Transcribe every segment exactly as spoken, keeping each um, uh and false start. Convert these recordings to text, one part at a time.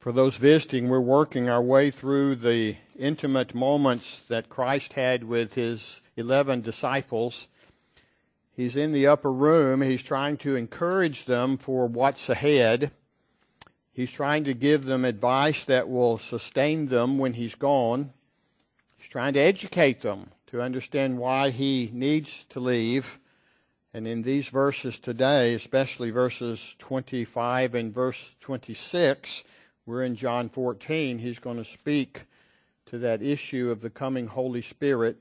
For those visiting, we're working our way through the intimate moments that Christ had with his eleven disciples. He's in the upper room. He's trying to encourage them for what's ahead. He's trying to give them advice that will sustain them when he's gone. He's trying to educate them to understand why he needs to leave. And in these verses today, especially verses twenty-five and verse twenty-six, we're in John fourteen. He's going to speak to that issue of the coming Holy Spirit.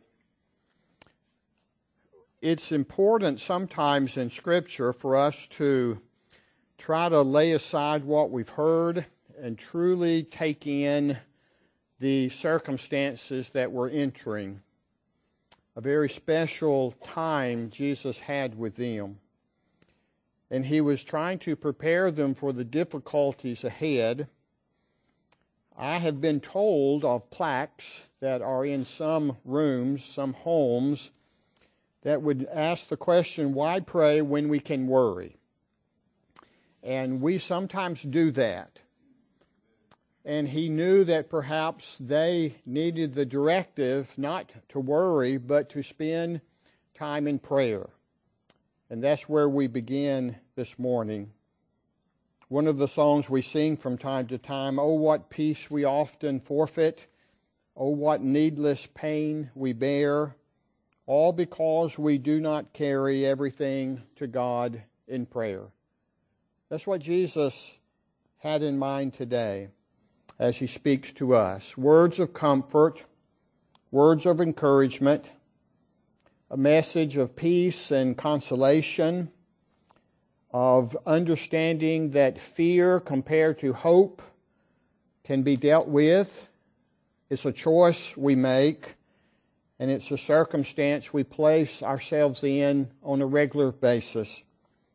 It's important sometimes in Scripture for us to try to lay aside what we've heard and truly take in the circumstances that we're entering. A very special time Jesus had with them. And he was trying to prepare them for the difficulties ahead. I have been told of plaques that are in some rooms, some homes, that would ask the question, why pray when we can worry? And we sometimes do that. And he knew that perhaps they needed the directive not to worry, but to spend time in prayer. And that's where we begin this morning. One of the songs we sing from time to time, "Oh, what peace we often forfeit, oh, what needless pain we bear, all because we do not carry everything to God in prayer." That's what Jesus had in mind today as he speaks to us. Words of comfort, words of encouragement, a message of peace and consolation, of understanding that fear compared to hope can be dealt with. It's a choice we make, and it's a circumstance we place ourselves in on a regular basis.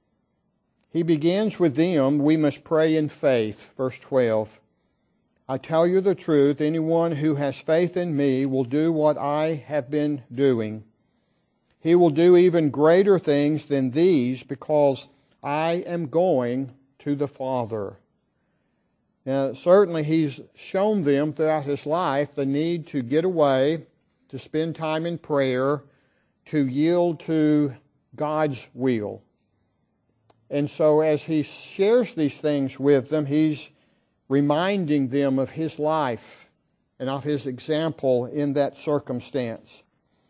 He begins with them, we must pray in faith, verse twelve. I tell you the truth, anyone who has faith in me will do what I have been doing. He will do even greater things than these because I am going to the Father. Now, certainly he's shown them throughout his life the need to get away, to spend time in prayer, to yield to God's will. And so as he shares these things with them, he's reminding them of his life and of his example in that circumstance.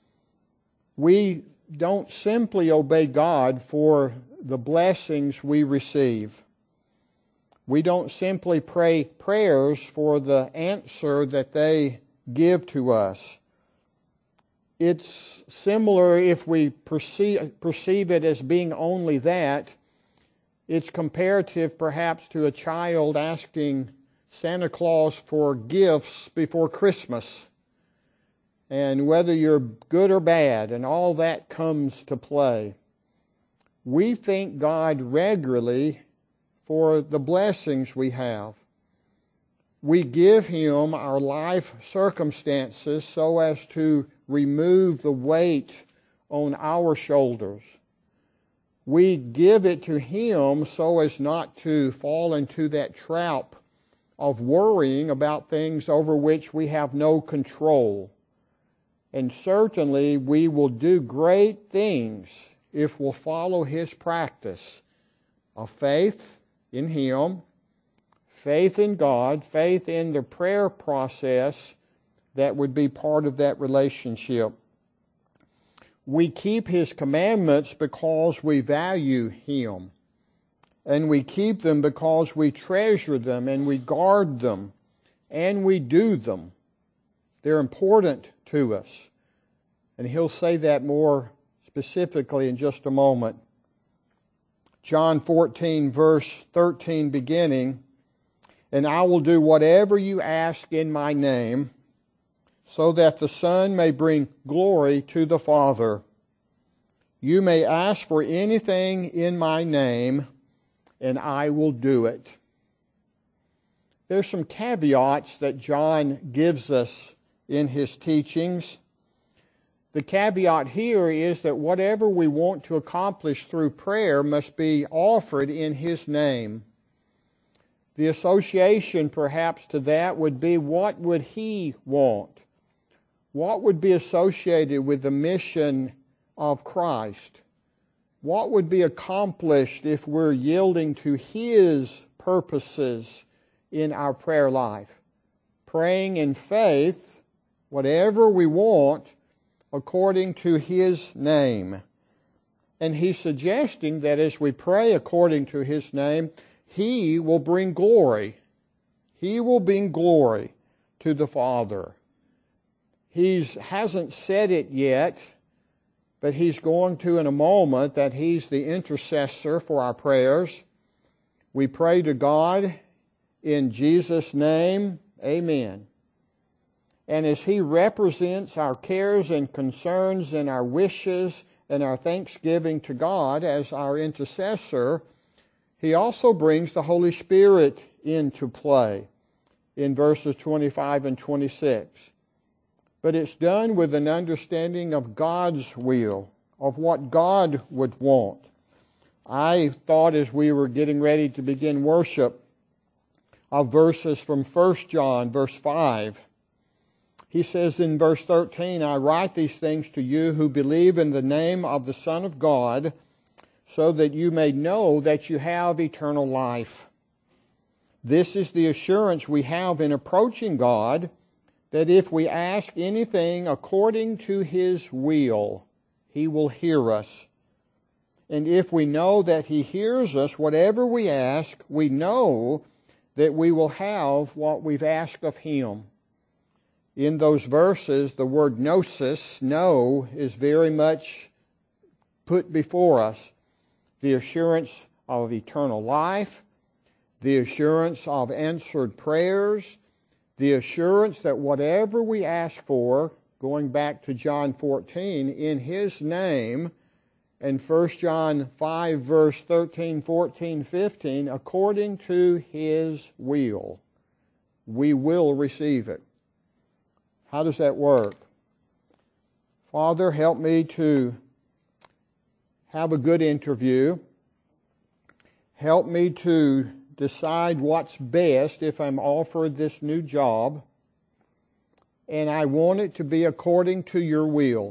We don't simply obey God for the blessings we receive. We don't simply pray prayers for the answer that they give to us. It's similar if we perceive, perceive it as being only that. It's comparative perhaps to a child asking Santa Claus for gifts before Christmas. And whether you're good or bad, and all that comes to play. We thank God regularly for the blessings we have. We give Him our life circumstances so as to remove the weight on our shoulders. We give it to Him so as not to fall into that trap of worrying about things over which we have no control. And certainly we will do great things if we'll follow His practice of faith in Him, faith in God, faith in the prayer process that would be part of that relationship. We keep His commandments because we value Him. And we keep them because we treasure them and we guard them and we do them. They're important to us. And He'll say that more specifically in just a moment. John fourteen, verse thirteen beginning, and I will do whatever you ask in my name, so that the Son may bring glory to the Father. You may ask for anything in my name, and I will do it. There's some caveats that John gives us in his teachings. The caveat here is that whatever we want to accomplish through prayer must be offered in His name. The association perhaps to that would be, what would He want? What would be associated with the mission of Christ? What would be accomplished if we're yielding to His purposes in our prayer life? Praying in faith, whatever we want, according to His name. And He's suggesting that as we pray according to His name, He will bring glory. He will bring glory to the Father. He hasn't said it yet, but He's going to in a moment, that He's the intercessor for our prayers. We pray to God in Jesus' name, amen. And as He represents our cares and concerns and our wishes and our thanksgiving to God as our intercessor, He also brings the Holy Spirit into play in verses twenty-five and twenty-six. But it's done with an understanding of God's will, of what God would want. I thought as we were getting ready to begin worship of verses from First John, verse five. He says in verse thirteen, I write these things to you who believe in the name of the Son of God, so that you may know that you have eternal life. This is the assurance we have in approaching God, that if we ask anything according to His will, He will hear us. And if we know that He hears us, whatever we ask, we know that we will have what we've asked of Him. In those verses, the word gnosis, know, is very much put before us. The assurance of eternal life, the assurance of answered prayers, the assurance that whatever we ask for, going back to John fourteen, in His name, and First John five, verse thirteen, fourteen, fifteen, according to His will, we will receive it. How does that work? Father, help me to have a good interview. Help me to decide what's best if I'm offered this new job. And I want it to be according to your will.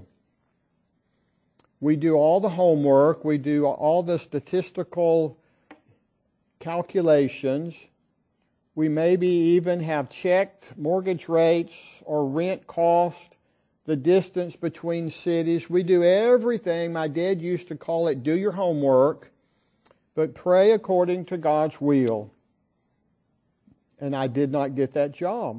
We do all the homework. We do all the statistical calculations. We maybe even have checked mortgage rates or rent cost, the distance between cities. We do everything. My dad used to call it do your homework, but pray according to God's will. And I did not get that job.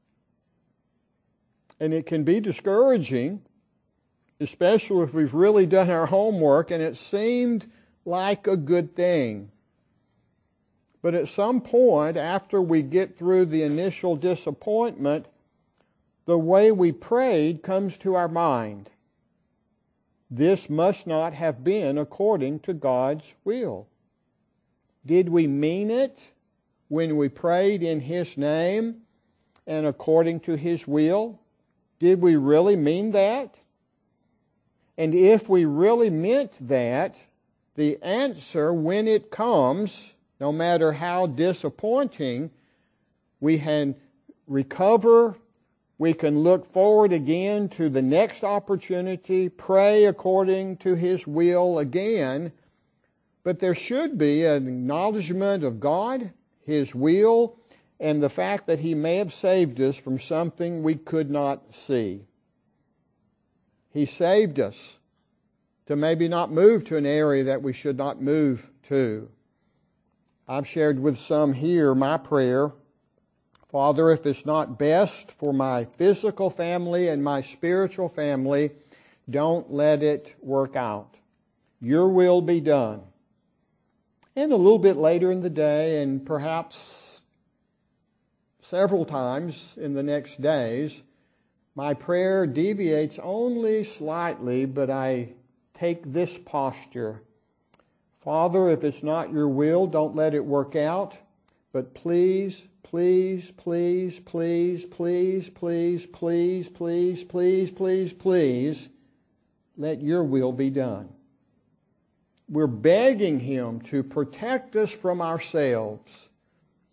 And it can be discouraging, especially if we've really done our homework and it seemed like a good thing. But at some point, after we get through the initial disappointment, the way we prayed comes to our mind. This must not have been according to God's will. Did we mean it when we prayed in His name and according to His will? Did we really mean that? And if we really meant that, the answer, when it comes, no matter how disappointing, we can recover, we can look forward again to the next opportunity, pray according to His will again. But there should be an acknowledgement of God, His will, and the fact that He may have saved us from something we could not see. He saved us to maybe not move to an area that we should not move to. I've shared with some here my prayer. Father, if it's not best for my physical family and my spiritual family, don't let it work out. Your will be done. And a little bit later in the day, and perhaps several times in the next days, my prayer deviates only slightly, but I take this posture. Father, if it's not your will, don't let it work out. But please, please, please, please, please, please, please, please, please, please, please, let your will be done. We're begging Him to protect us from ourselves.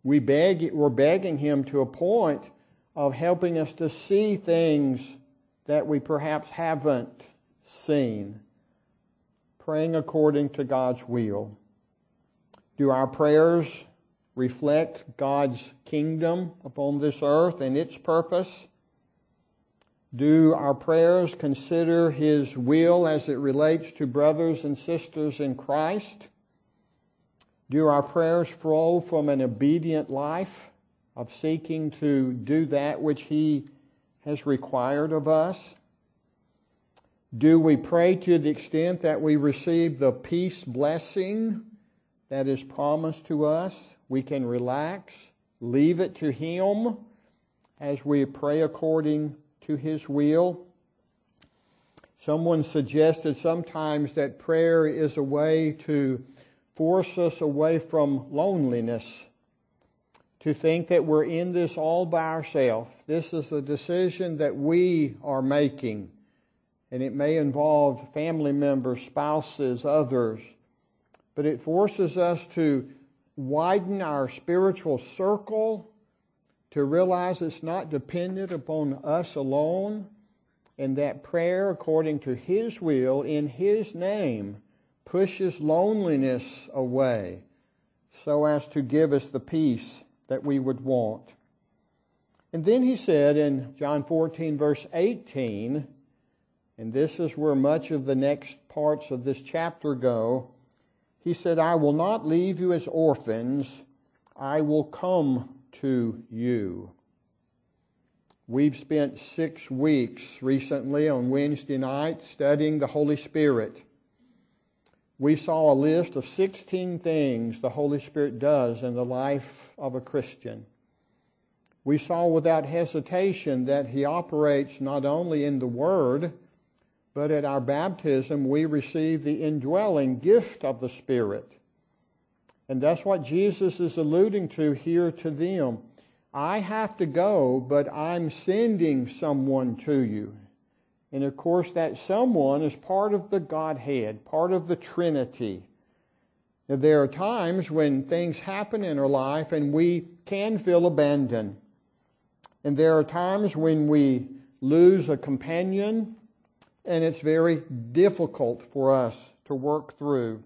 We beg, we're begging Him to a point of helping us to see things that we perhaps haven't seen. Praying according to God's will. Do our prayers reflect God's kingdom upon this earth and its purpose? Do our prayers consider His will as it relates to brothers and sisters in Christ? Do our prayers flow from an obedient life of seeking to do that which He has required of us? Do we pray to the extent that we receive the peace blessing that is promised to us? We can relax, leave it to Him as we pray according to His will. Someone suggested sometimes that prayer is a way to force us away from loneliness, to think that we're in this all by ourselves. This is a decision that we are making, and it may involve family members, spouses, others, but it forces us to widen our spiritual circle, to realize it's not dependent upon us alone, and that prayer according to His will in His name pushes loneliness away so as to give us the peace that we would want. And then He said in John fourteen, verse eighteen, and this is where much of the next parts of this chapter go, He said, I will not leave you as orphans, I will come to you. We've spent six weeks recently on Wednesday night studying the Holy Spirit. We saw a list of sixteen things the Holy Spirit does in the life of a Christian. We saw without hesitation that He operates not only in the Word, but at our baptism we receive the indwelling gift of the Spirit. And that's what Jesus is alluding to here to them. I have to go, but I'm sending someone to you. And of course that someone is part of the Godhead, part of the Trinity. Now, there are times when things happen in our life and we can feel abandoned. And there are times when we lose a companion and it's very difficult for us to work through.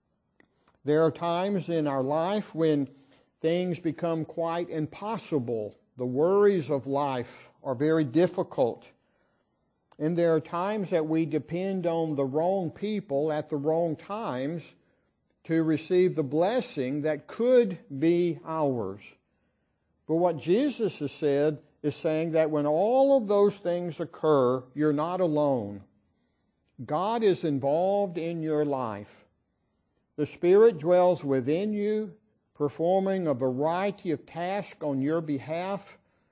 There are times in our life when things become quite impossible. The worries of life are very difficult. And there are times that we depend on the wrong people at the wrong times to receive the blessing that could be ours. But what Jesus has said is saying that when all of those things occur, you're not alone. God is involved in your life. The Spirit dwells within you, performing a variety of tasks on your behalf.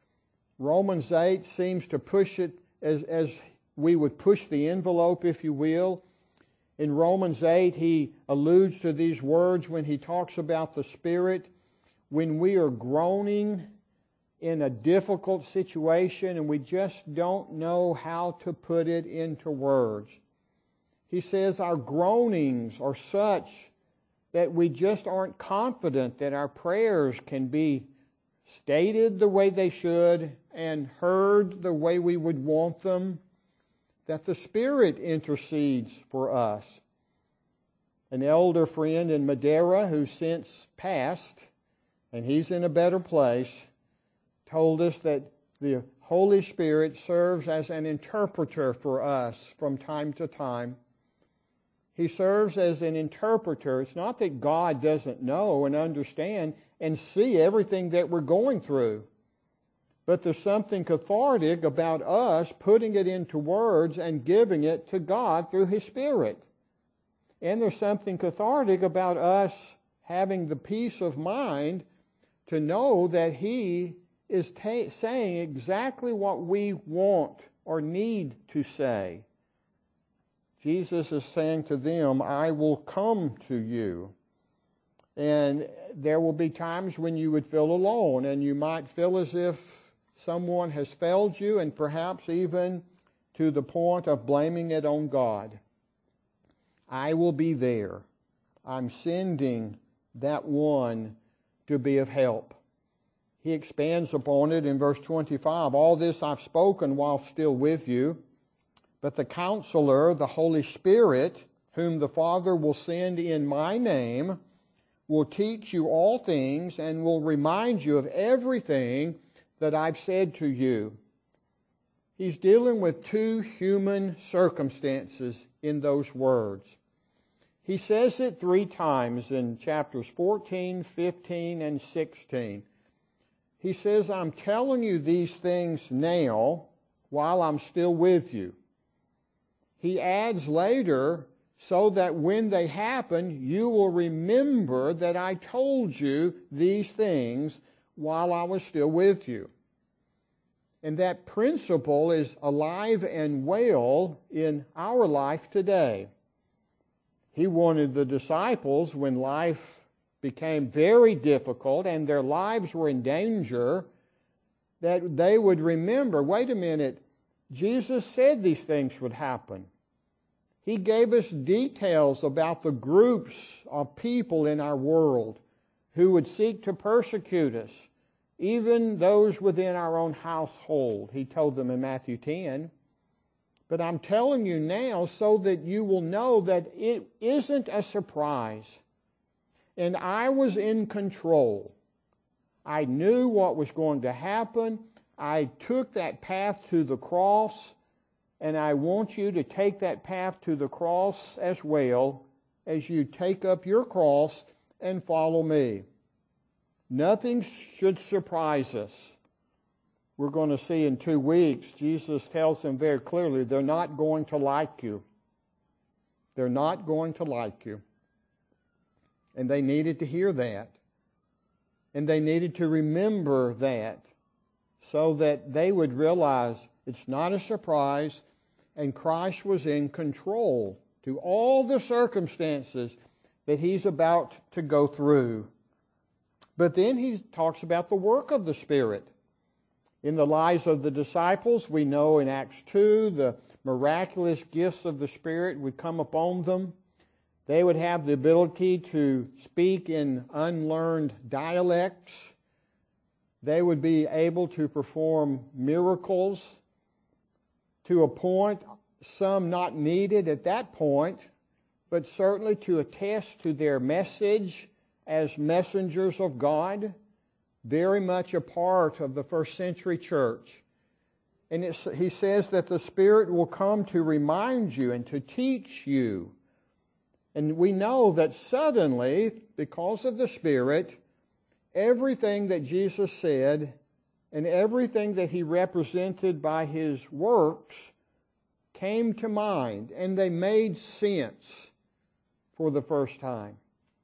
Romans eight seems to push it as, as we would push the envelope, if you will. In Romans eight, he alludes to these words when he talks about the Spirit. When we are groaning in a difficult situation and we just don't know how to put it into words. He says our groanings are such that we just aren't confident that our prayers can be stated the way they should and heard the way we would want them, that the Spirit intercedes for us. An elder friend in Madeira who's since passed, and he's in a better place, told us that the Holy Spirit serves as an interpreter for us from time to time. He serves as an interpreter. It's not that God doesn't know and understand and see everything that we're going through, but there's something cathartic about us putting it into words and giving it to God through His Spirit. And there's something cathartic about us having the peace of mind to know that He is ta- saying exactly what we want or need to say. Jesus is saying to them, I will come to you. And there will be times when you would feel alone, and you might feel as if someone has failed you, and perhaps even to the point of blaming it on God. I will be there. I'm sending that one to be of help. he expands upon it in verse twenty-five. All this I've spoken while still with you, but the Counselor, the Holy Spirit, whom the Father will send in my name, will teach you all things and will remind you of everything that I've said to you. He's dealing with two human circumstances in those words. He says it three times in chapters fourteen, fifteen, and sixteen. He says, I'm telling you these things now while I'm still with you. He adds later, so that when they happen, you will remember that I told you these things while I was still with you. And that principle is alive and well in our life today. He wanted the disciples, when life became very difficult and their lives were in danger, that they would remember, wait a minute, Jesus said these things would happen. He gave us details about the groups of people in our world who would seek to persecute us, even those within our own household. He told them in Matthew ten. But I'm telling you now so that you will know that it isn't a surprise. And I was in control. I knew what was going to happen. I took that path to the cross, and I want you to take that path to the cross as well as you take up your cross and follow me. Nothing should surprise us. We're going to see in two weeks, Jesus tells them very clearly, they're not going to like you. They're not going to like you. And they needed to hear that. And they needed to remember that so that they would realize it's not a surprise, and Christ was in control to all the circumstances that he's about to go through. But then he talks about the work of the Spirit. In the lives of the disciples, we know in Acts two, the miraculous gifts of the Spirit would come upon them. They would have the ability to speak in unlearned dialects. They would be able to perform miracles to a point, some not needed at that point, but certainly to attest to their message as messengers of God. Very much a part of the first century church. And it's, he says that the Spirit will come to remind you and to teach you. And we know that suddenly, because of the Spirit, everything that Jesus said and everything that he represented by his works came to mind, and they made sense for the first time.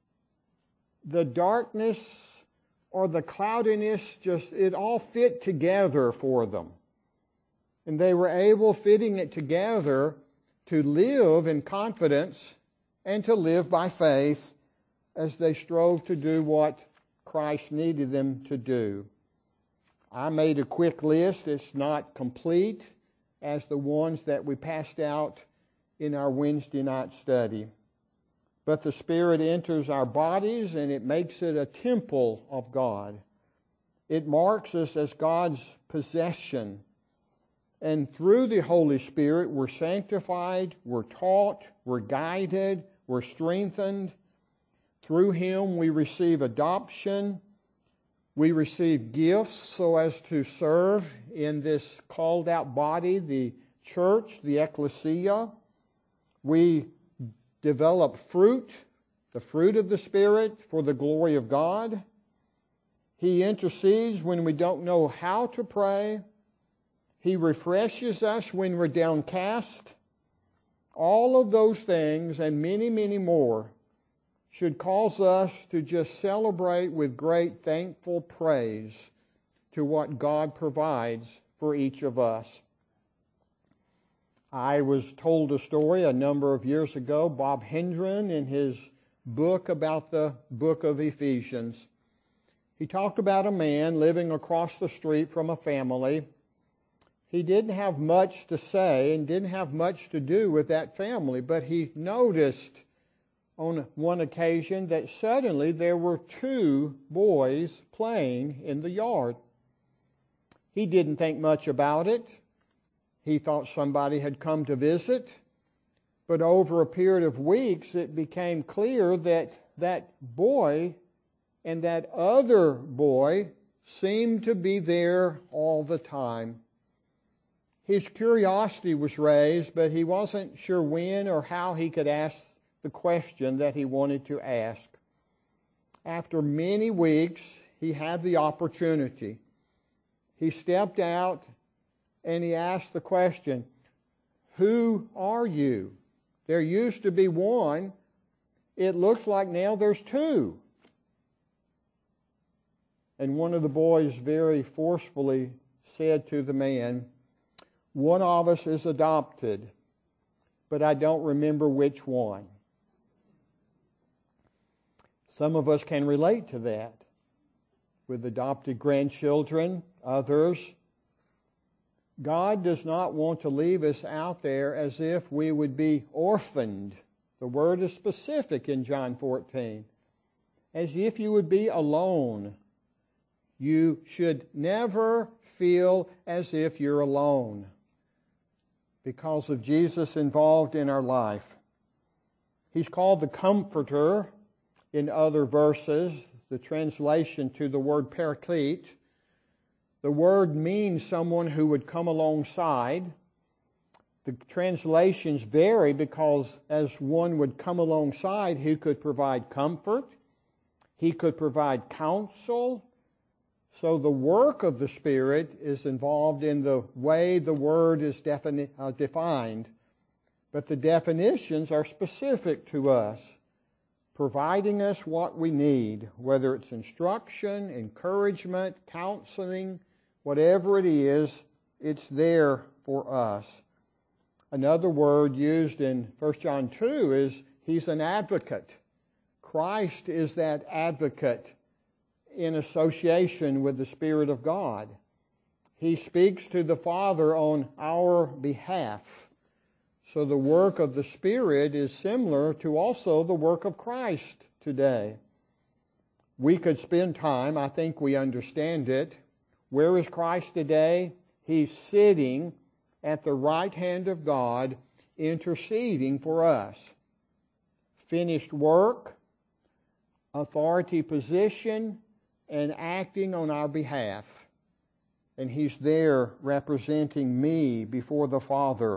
The darkness or the cloudiness, just it all fit together for them. And they were able, fitting it together, to live in confidence and to live by faith as they strove to do what Christ needed them to do. I made a quick list. It's not complete as the ones that we passed out in our Wednesday night study. But the Spirit enters our bodies and it makes it a temple of God. It marks us as God's possession. And through the Holy Spirit, we're sanctified, we're taught, we're guided, we're strengthened. Through Him, we receive adoption. We receive gifts so as to serve in this called out body, the church, the ecclesia. We develop fruit, the fruit of the Spirit for the glory of God. He intercedes when we don't know how to pray. He refreshes us when we're downcast. All of those things and many, many more should cause us to just celebrate with great thankful praise to what God provides for each of us. I was told a story a number of years ago. Bob Hendren, in his book about the book of Ephesians, he talked about a man living across the street from a family. He didn't have much to say and didn't have much to do with that family, but he noticed on one occasion that suddenly there were two boys playing in the yard. He didn't think much about it. He thought somebody had come to visit. But over a period of weeks, it became clear that that boy and that other boy seemed to be there all the time. His curiosity was raised, but he wasn't sure when or how he could ask the question that he wanted to ask. After many weeks, he had the opportunity. He stepped out and he asked the question, "Who are you? There used to be one. It looks like now there's two." And one of the boys very forcefully said to the man, "One of us is adopted, but I don't remember which one." Some of us can relate to that with adopted grandchildren, others. God does not want to leave us out there as if we would be orphaned. The word is specific in John fourteen. As if you would be alone. You should never feel as if you're alone because of Jesus involved in our life. He's called the Comforter in other verses, the translation to the word Paraclete. The word means someone who would come alongside. The translations vary because as one would come alongside, he could provide comfort, he could provide counsel. So the work of the Spirit is involved in the way the word is defini- uh, defined. But the definitions are specific to us, providing us what we need, whether it's instruction, encouragement, counseling, whatever it is, it's there for us. Another word used in First John two is He's an advocate. Christ is that advocate in association with the Spirit of God. He speaks to the Father on our behalf. So the work of the Spirit is similar to also the work of Christ today. We could spend time, I think we understand it. Where is Christ today? He's sitting at the right hand of God, interceding for us. Finished work, authority position, and acting on our behalf. And He's there representing me before the Father.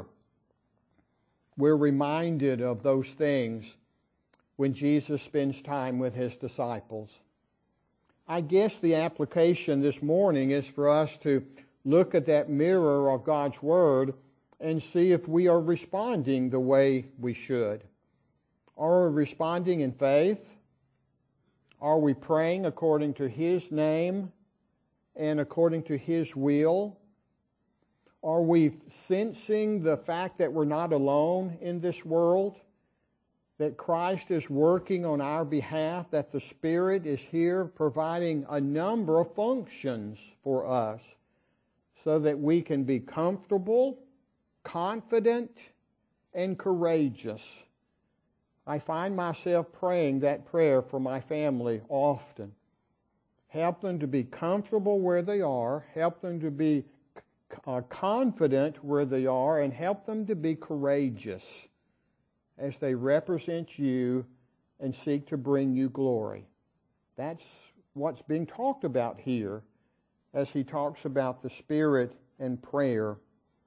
We're reminded of those things when Jesus spends time with His disciples. I guess the application this morning is for us to look at that mirror of God's Word and see if we are responding the way we should. Are we responding in faith? Are we praying according to His name and according to His will? Are we sensing the fact that we're not alone in this world? That Christ is working on our behalf, that the Spirit is here providing a number of functions for us so that we can be comfortable, confident, and courageous. I find myself praying that prayer for my family often. Help them to be comfortable where they are, help them to be uh, confident where they are, and help them to be courageous as they represent you and seek to bring you glory. That's what's being talked about here as he talks about the Spirit and prayer.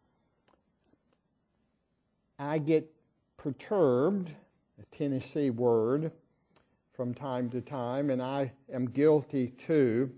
I get perturbed, a Tennessee word, from time to time, and I am guilty too.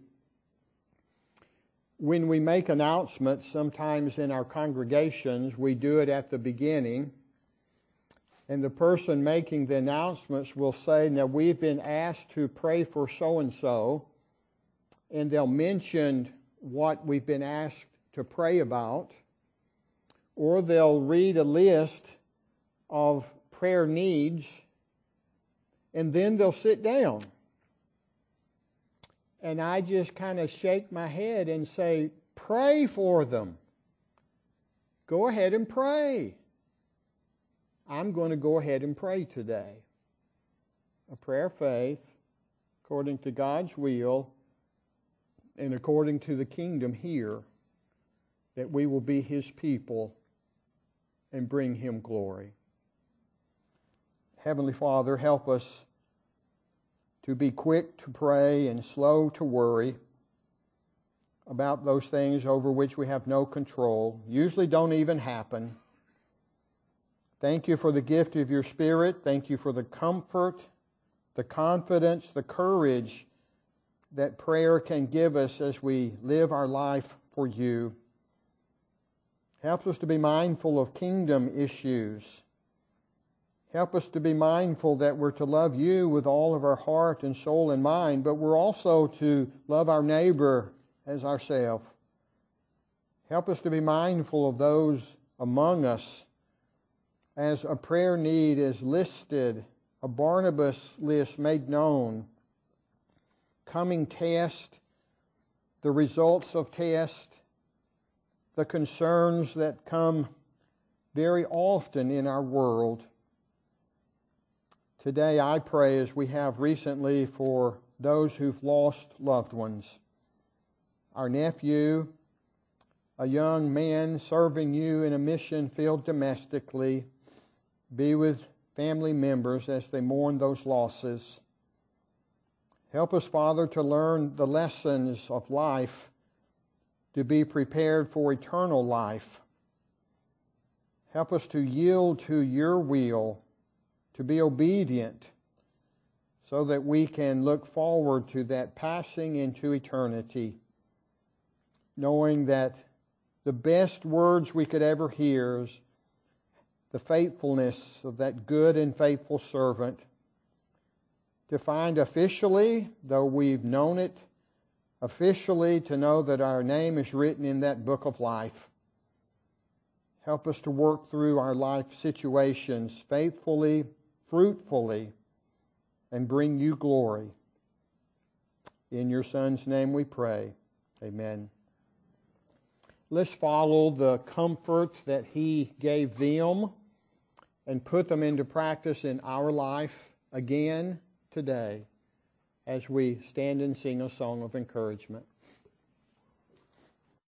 When we make announcements, sometimes in our congregations, we do it at the beginning, and the person making the announcements will say, now we've been asked to pray for so-and-so, and they'll mention what we've been asked to pray about, or they'll read a list of prayer needs, and then they'll sit down. And I just kind of shake my head and say, pray for them. Go ahead and pray. I'm going to go ahead and pray today. a prayer of faith, according to God's will, and according to the kingdom here, that we will be His people and bring Him glory. Heavenly Father, help us to be quick to pray and slow to worry about those things over which we have no control, usually don't even happen. Thank you for the gift of your Spirit. Thank you for the comfort, the confidence, the courage that prayer can give us as we live our life for you. Help us to be mindful of kingdom issues. Help us to be mindful that we're to love you with all of our heart and soul and mind, but we're also to love our neighbor as ourselves. Help us to be mindful of those among us as a prayer need is listed, a Barnabas list made known, coming test, the results of test, the concerns that come very often in our world. Today I pray, as we have recently, for those who've lost loved ones. Our nephew, a young man serving you in a mission field domestically, be with family members as they mourn those losses. Help us, Father, to learn the lessons of life, to be prepared for eternal life. Help us to yield to your will, to be obedient, so that we can look forward to that passing into eternity, knowing that the best words we could ever hear is the faithfulness of that good and faithful servant, to find officially, though we've known it, officially to know that our name is written in that book of life. Help us to work through our life situations faithfully, fruitfully, and bring you glory. In your Son's name we pray. Amen. Let's follow the comfort that He gave them and put them into practice in our life again today as we stand and sing a song of encouragement.